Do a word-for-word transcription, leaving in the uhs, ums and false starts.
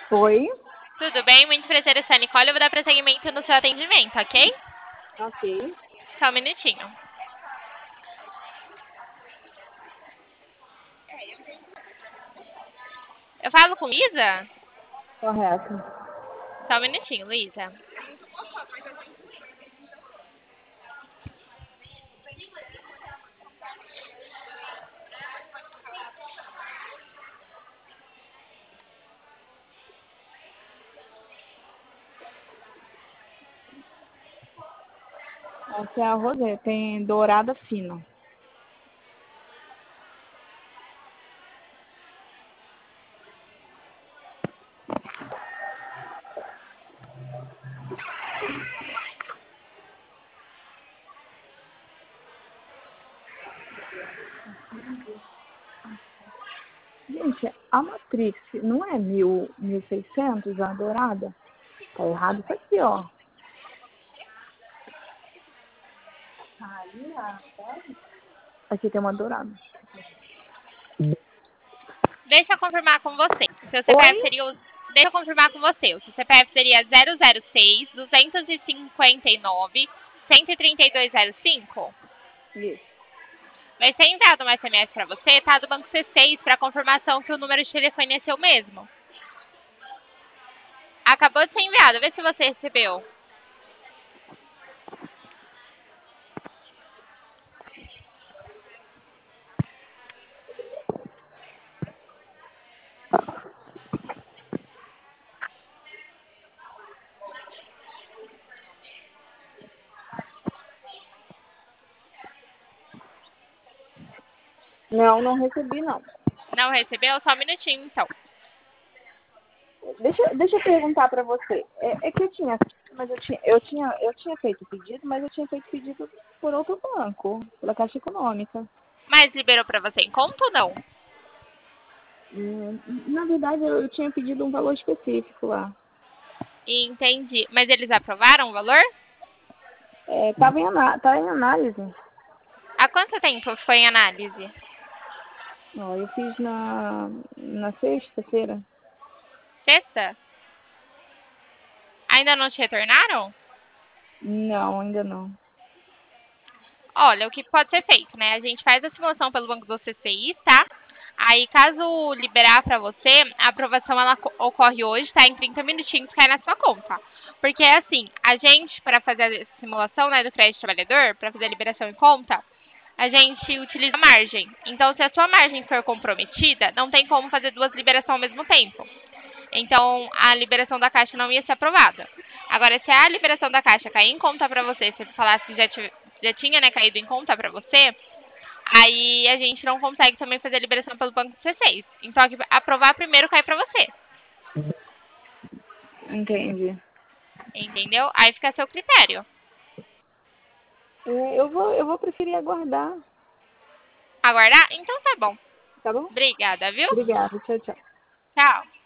Oi? Tudo bem? Muito prazer, eu sou a Nicole. Eu vou dar prosseguimento no seu atendimento, ok? Ok. Só um minutinho. Eu falo com Luísa? Correto. Só um minutinho, Luísa. Essa é a Rosé. Tem dourada fina. Gente, a Matrix não é mil, mil e seiscentos a dourada? Tá errado isso aqui, ó. Aqui tem uma dourada. Deixa eu confirmar com você. O seu C P F Oi? seria o... Deixa eu confirmar com você. O seu C P F seria zero zero seis, duzentos e cinquenta e nove, cento e trinta e dois zero cinco? Isso. Vai ser enviado um S M S para você, tá? Do Banco C seis, para confirmação que o número de telefone é seu mesmo. Acabou de ser enviado. Vê se você recebeu. Não, não recebi, não. Não recebeu? Só um minutinho, então. Deixa, deixa eu perguntar pra você. É, é que eu tinha, mas eu tinha, eu tinha, eu tinha feito pedido, mas eu tinha feito pedido por outro banco, pela Caixa Econômica. Mas liberou para você em conta ou não? Hum, Na verdade, eu, eu tinha pedido um valor específico lá. Entendi. Mas eles aprovaram o valor? É, tava em, ana- tá em análise. Há quanto tempo foi em análise? Ó, eu fiz na, na sexta-feira. Sexta? Ainda não te retornaram? Não, ainda não. Olha, o que pode ser feito, né? A gente faz a simulação pelo Banco do C C I, tá? Aí, caso liberar para você, a aprovação ela ocorre hoje, tá? Em trinta minutinhos cai na sua conta. Porque, assim, a gente, para fazer a simulação, né, do crédito trabalhador, para fazer a liberação em conta, a gente utiliza a margem. Então, se a sua margem for comprometida, não tem como fazer duas liberações ao mesmo tempo. Então, a liberação da Caixa não ia ser aprovada. Agora, se a liberação da Caixa cair em conta para você, se falasse que já, tive, já tinha né, caído em conta para você, aí a gente não consegue também fazer a liberação pelo Banco C seis. Então, aqui, aprovar primeiro cai para você. Entendi. Entendeu? Aí fica a seu critério. É, eu vou, eu vou preferir aguardar, Aguardar? Então tá bom. tá bom? Obrigada, viu? Obrigada, tchau, tchau. Tchau.